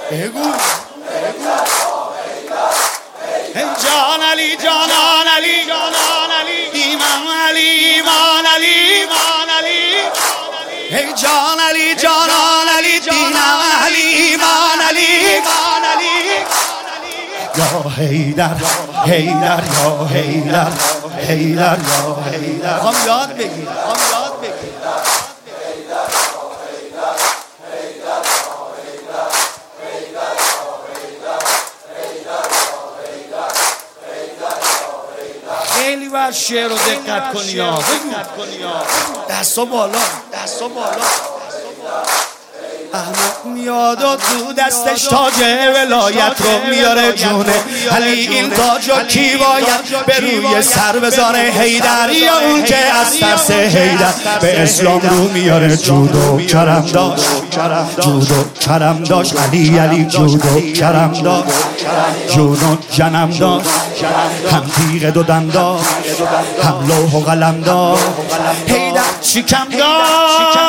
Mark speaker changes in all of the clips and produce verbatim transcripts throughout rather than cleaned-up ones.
Speaker 1: بگو جان علی جانان علی جانان علی ایمان علی ایمان علی ایمان علی ای جان علی جانان علی دینم علی ایمان علی ایمان علی یا حیدر حیدر یا حیدر حیدر یا حیدر هم یاد بگیر هم یاد بگیر خیلی وقت شعر رو دقت کنی یا دستو بالا دستو بالا احمد میاد و تو دستش تاج ولایت رو میاره جونه علی این تاج رو کی باید به روی سر بذاره حیدر یا اون که از ترس حیدر به اسلام رو میاره جودو کرم داشت جودو کرم داشت علی علی جودو کرم داشت جودو جنم داشت هم تیغ دو دم داشت هم لوح و قلم داشت حیدر چی کم داشت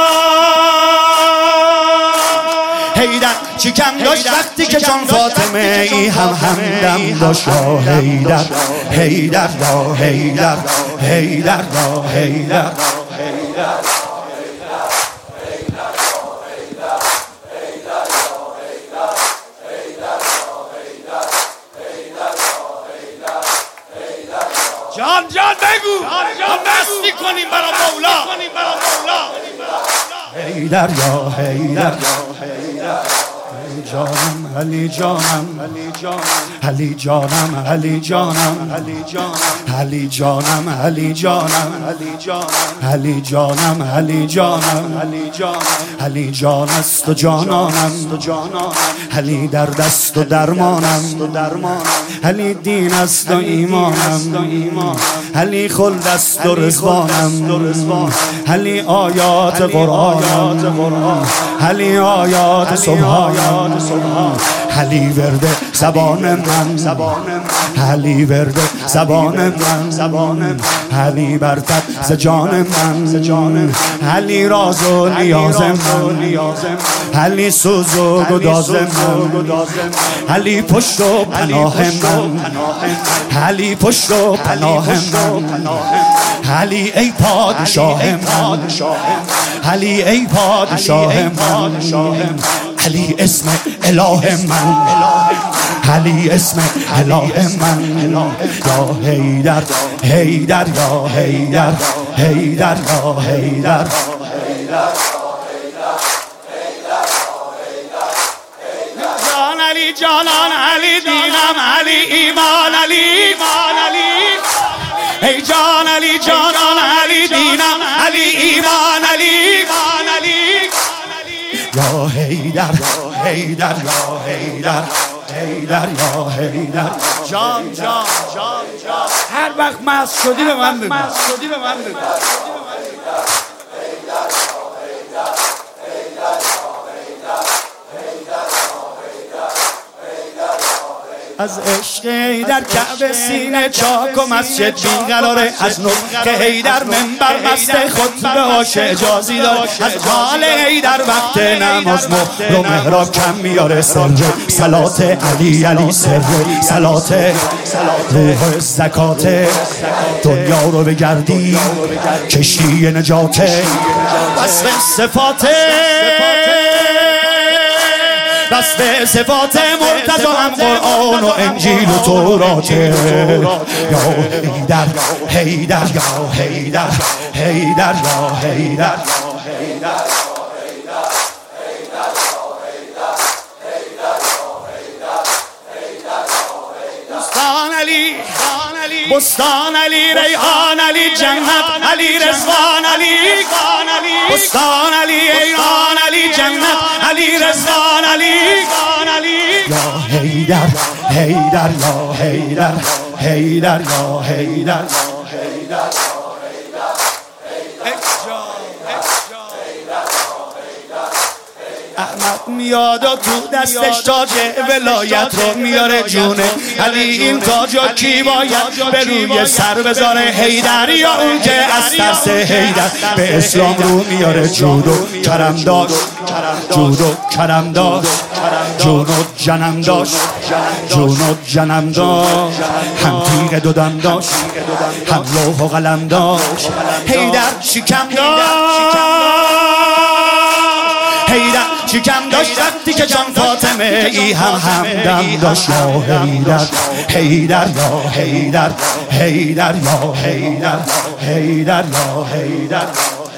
Speaker 1: حیدر چی کم داشت وقتی که جان فاطمه ای هم همدم داشت یا حیدر حیدر یا حیدر حیدر یا حیدر جان جان بگو هم مستی کنیم برا مولا حیدر یا حیدر جانم علی جانم علی جانم علی جانم علی جانم علی جانم علی جانم علی جانم علی جانم علی جانم علی جانم علی جانم علی جان است و جانانم علی درد است و درمانم علی دین است و ایمانم علی خلد است و رضوانم علی آیات قرآنم علی آیات سبحانم علی ورد زبان من علی ورد زبان من علی برتر ز جان من علی راز و نیاز من علی سوز و گداز من علی پشت و پناه من علی پشت و پناه من علی ای پادشاه من علی ای پادشاه من علی اسم اله من علی اسم اله من یا حیدر حیدر یا حیدر حیدر یا حیدر جان علی جانان علی دینم علی ایمان علی ایمان علی ای جان علی جانان علی دینم علی ایمان علی ایمان علی یا حیدر حیدر یا حیدر حیدر یا حیدر جان جان جان جان هر وقت مست شدی به من بگو مست شدی به من بگو از عشق حیدر کعبه سینه چاک و مسجد بیقراره از نطق حیدر منبر مست خطبه هاش اجازی داره از حال حیدر وقت نماز رو محراب کم میاره سر صلات علی علی سر صلات روح زکات دنیا رو بگردی کشتی نجاته وصف صفات بسته صفات مرتضی هم قرآن و انجیل و توراته یا حیدر حیدر یا حیدر حیدر یا حیدر بستان علی بستان علی ریحان علی جنت علی رضوان علی بستان علی ایران علی جنت علی رضوان علی یا حیدر حیدر یا حیدر حیدر یا حیدر احمد میاد و تو دستش تاج ولایت رو میاره جونه علی این تاج و کی باید به روی سر بذاره حیدر یا اون که از ترس حیدر به اسلام رو میاره جود و کرم داشت جود و کرم داشت جون و جنم داشت جون و جنم داشت هم تیغ دو دم داشت هم لوح و قلم داشت حیدر شکم داشت حیدر شکم داشت وقتی که جان فاطمه ای هم همدم داشت یا حیدر حیدر یا حیدر حیدر یا حیدر حیدر یا حیدر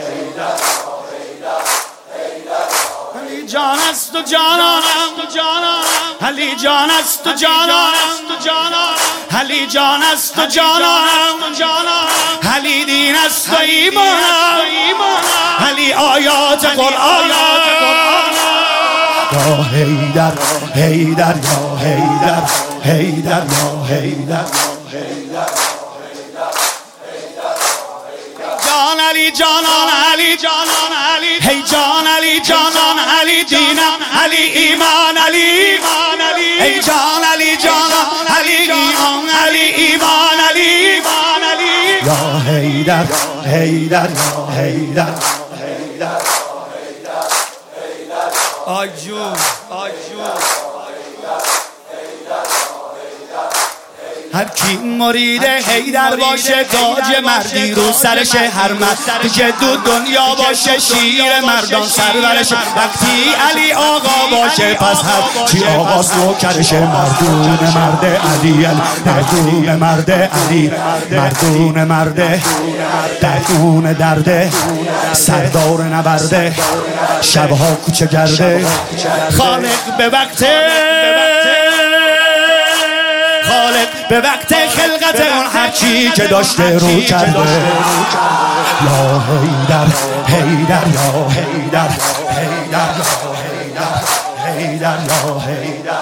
Speaker 1: علی جان است و جانانم علی جان است و جانانم علی جان است و جانانم علی دین است و ایمانم علی آیات قرآن یا حیدر حیدر یا حیدر حیدر یا حیدر جان علی جانان علی جانان علی هی جان علی جانان علی دینم علی ایمان علی ایمان علی هی جان علی جانان علی ایمان علی ایمان علی ایمان علی یا حیدر حیدر یا حیدر آجون آجون هر کی مرید حیدر باشه تاج مردی رو سرشه هر مردی که دو دنیا باشه شیر مردان سرورشه وقتی علی آقا باشه پس هر چی آقاست نوکرشه مردون مرد علی مردون مرد علی مردون مرد درون درده سردار نبرده شبها کوچه گرده خالق به وقت خالق به وقت خلقت اون هرچی که داشته رو کرده یا حیدر حیدر یا حیدر حیدر یا حیدر حیدر یا حیدر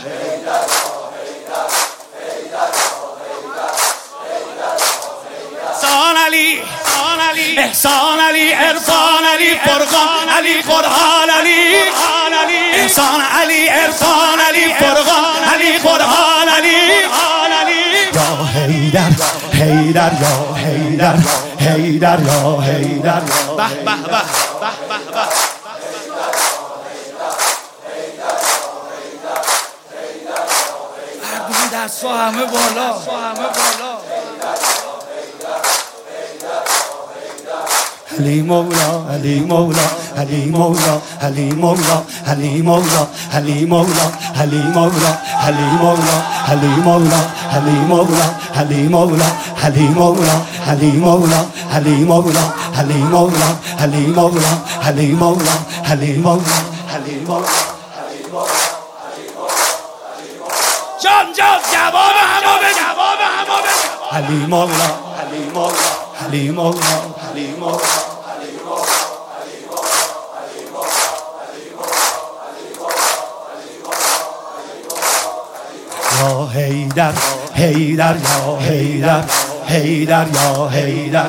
Speaker 1: احسان علی احسان علی عرفان علی فرقان علی قرآن علی احسان علی عرفان علی فرقان علی قرآن علی یا حیدر حیدر یا حیدر حیدر یا حیدر به به به به به به دست همه بالا همه بالا علی مولا علی مولا علی مولا علی مولا علی مولا علی مولا علی مولا علی مولا علی مولا علی مولا علی مولا علی مولا علی مولا علی مولا علی مولا علی مولا علی مولا علی مولا علی مولا جان جان جواب همو بده جواب همو بده علی مولا علی مولا علی مولا علی مولا یا حیدر حیدر یا حیدر حیدر یا حیدر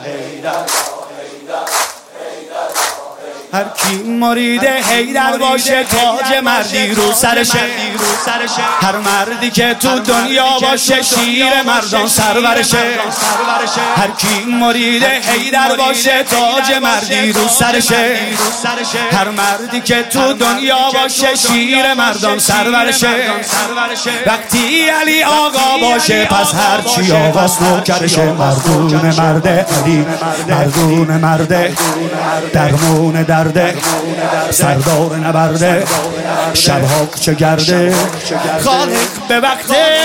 Speaker 1: هر کی مرید حیدر باشه تاج مردی رو سرشه هر مردی که تو دنیا باشه شیر مردان سرورشه هر کی مرید حیدر باشه تاج مردی رو سرشه هر مردی که تو دنیا باشه شیر مردان سرورشه وقتی علی آقا باشه پس هر چی آقاست نوکرشه مردون مرد علی مردون مرد درمون درده سردار نبرده شبها کوچه گرده خالق به وقت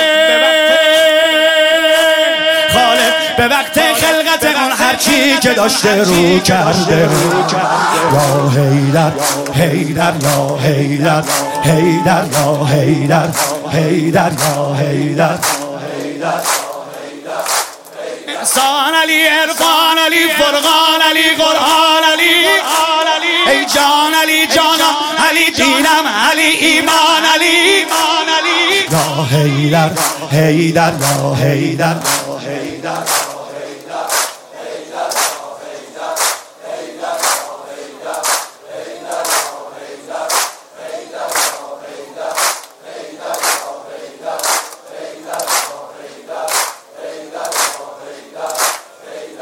Speaker 1: خالق به وقت خلقت اون هرچی که داشته رو کرده یا حیدر حیدر یا حیدر حیدر یا حیدر حیدر یا حیدر احسان علی عرفان علی فرقان علی قرآن علی ای جان علی جانم علی دینم علی ایمان علی ایمان علی یا حیدر حیدر یا حیدر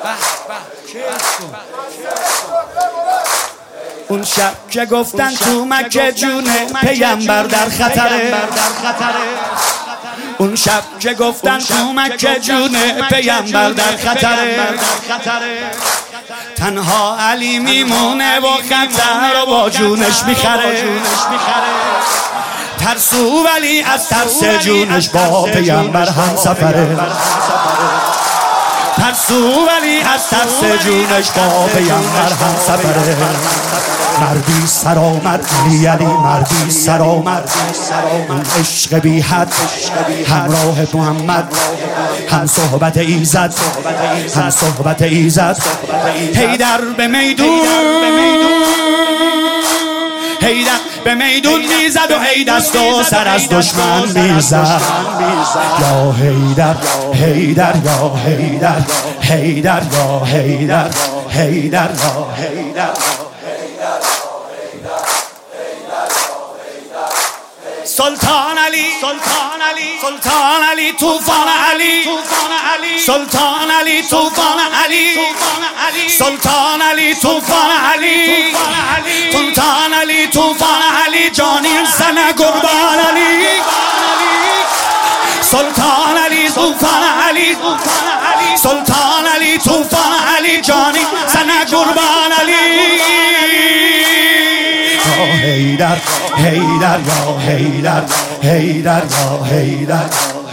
Speaker 1: اون شب که گفتن تو مکه جون پیامبر در خطره، اون شب که گفتن تو مکه جون پیامبر در خطره، تنها علی میمونه و خطر رو با جونش میخره، ترسو ولی از ترس جونش با پیامبر هم سفره، ترسو ولی از ترس جونش با پیامبر هم سفره. مردی سرآمد علی علی مردی سرآمد، اون عشق بی حد همراه محمد، هم صحبت ایزد هم صحبت ایزد. حیدر به میدون حیدر به میدون میزد و ای دست و سر از دشمن میزد. یا حیدر حیدر یا حیدر حیدر یا حیدر حیدر یا حیدر. سلطان علی سلطان علی سلطان علی طوفان علی سلطان علی طوفان علی سلطان علی طوفان علی سلطان علی طوفان علی جانی زن قربان علی سلطان علی طوفان علی سلطان علی طوفان علی جانی زن قربان علی. حیدر حیدر یا حیدر حیدر یا حیدر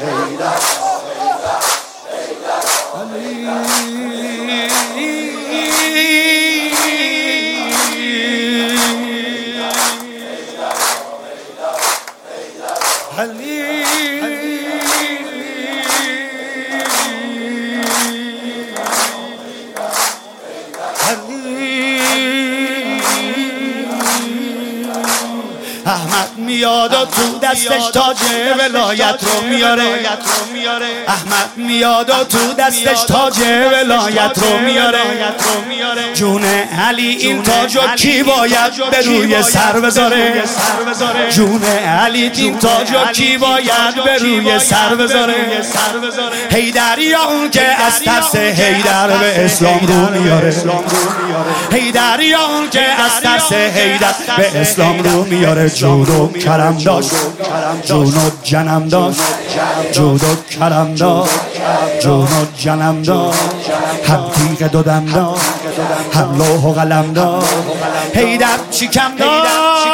Speaker 1: احمد میاد و تو دستش تاج ولایت رو میاره، احمد میاد و تو دستش تاج ولایت رو میاره. جون علی این تاجو کی باید به روی سر بذاره، جون علی این تاجو کی باید به روی سر بذاره. حیدر یا اون که از ترس حیدر به اسلام رو میاره، حیدر یا اون که از ترس حیدر به اسلام رو میاره. جود و کرم داشت جون و جنم داشت، جود و کرم داشت جون و جنم داشت، هم تیغ دودم داشت هم لوح و قلم داشت. حیدر چی کم داشت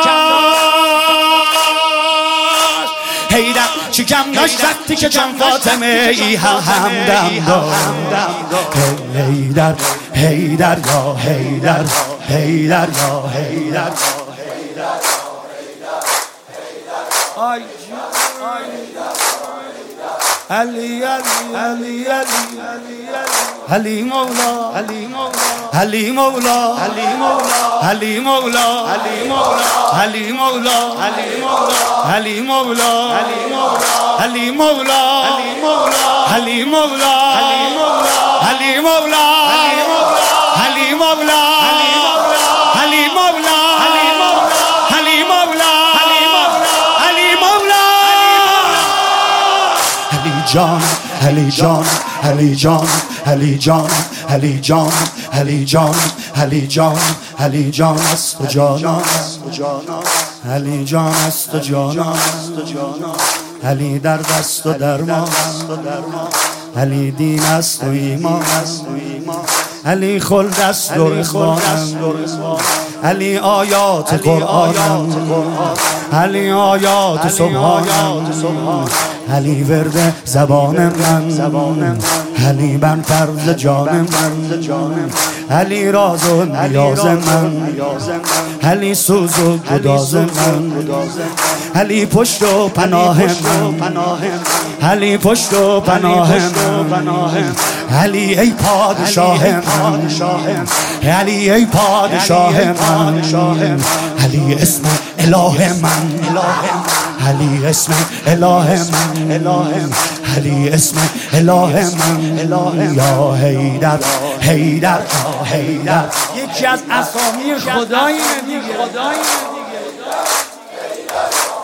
Speaker 1: حیدر چی کم داشت وقتی که چند فاطمه ای هم همدم داشت. حیدر حیدر یا حیدر حیدر یا حیدر آی علی علی علی علی مولا علی مولا علی مولا علی مولا علی مولا علی مولا علی مولا علی مولا علی مولا علی مولا علی مولا علی مولا علی مولا علی مولا جان علی جان علی جان علی جان علی جان علی جان علی جان علی جان است و جانان علی جان است و جانان علی در دست و درمان علی دین است و ایمان علی خلد است و رضوان علی آیات قرآن علی آیات سبحان علی ورد زبان من علی بر طرز جان من علی راز و نیاز من علی سوز و گداز من علی پشت و پناه من علی پشت و پناه من علی ای پادشاه من علی ای پادشاه من علی اسم اله من علی اسم اله من علی اسم اله من یا حیدر حیدر یا حیدر
Speaker 2: یکی از اسامی خدای دیگه.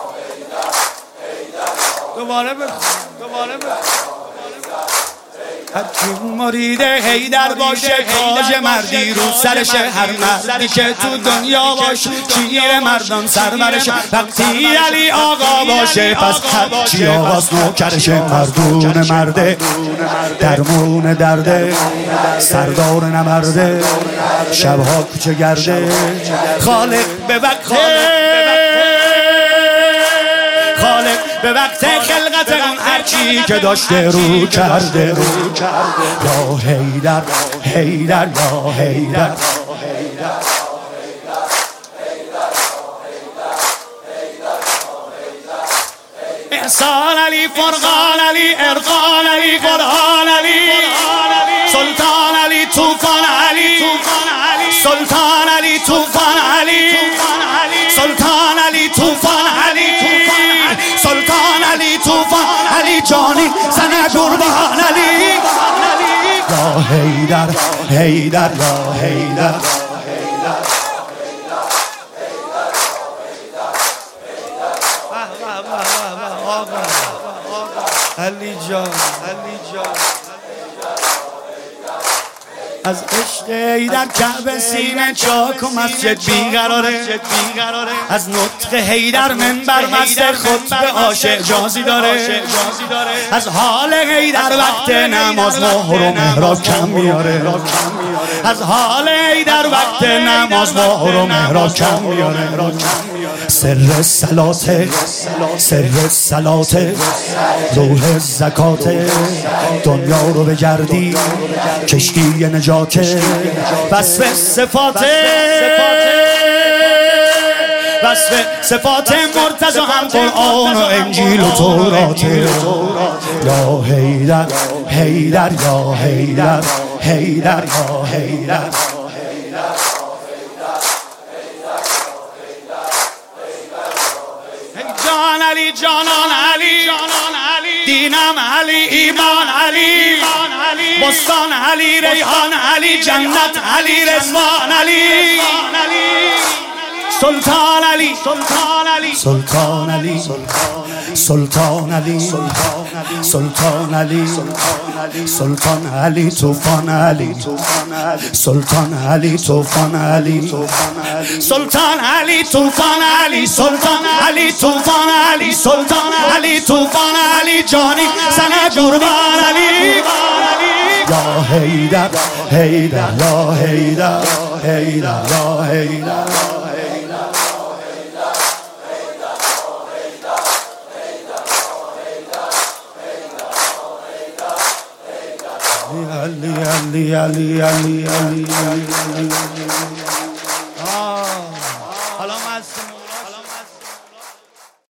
Speaker 2: دوباره بخون دوباره بخون
Speaker 1: هرکی مرید حیدر باشه تاج مردی رو سرشه، هر مردی که تو دنیا باشه شیر مردان سرورشه. وقتی علی آقا باشه پس هر چی آواز نوکرشه. مردون مرده درمون درده، سردار نمرده شبها کوچه گرده. خالق به وقت خالق به وقت خلقت اون هرچی که داشته رو کرده. یا حیدر حیدر یا حیدر. احسان علی فرقان علی ارفان علی قرآن علی سلطان علی طوفان علی سلطان علی طوفان علی سلطان علی طوفان علی سلطان علی طوفان علی جانی سنه قربان علی. یا حیدر حیدر یا حیدر. علی جان علی جان از عشق حیدر کعبه سینه چاک و مسجد بیقراره. از نطق حیدر منبر مست خطبه عاشق جازی داره. از حال حیدر وقت نماز مهر و محراب کم میاره. از حال حیدر وقت نماز مهر و محراب کم میاره. سر صلات سر صلات روح زکات دنیا رو بگردی کشتی نجاته. وصف صفات وصف صفات مرتضی هم قرآن و انجیل و توراته. یا حیدر حیدر یا حیدر حیدر یا حیدر. جان علی جانان علی دینم علی ایمان علی بستان علی ریحان علی جنت علی رضوان علی سلطان علی سلطان علی سلطان علی سلطان علی سلطان علی سلطان علی طوفان علی سلطان علی طوفان علی سلطان علی طوفان علی سلطان علی طوفان علی سلطان علی طوفان علی جانی سنه قربان علی. یا حیدر حیدر یا حیدر حیدر یا حیدر. علی علی علی علی علی علی. آه حالا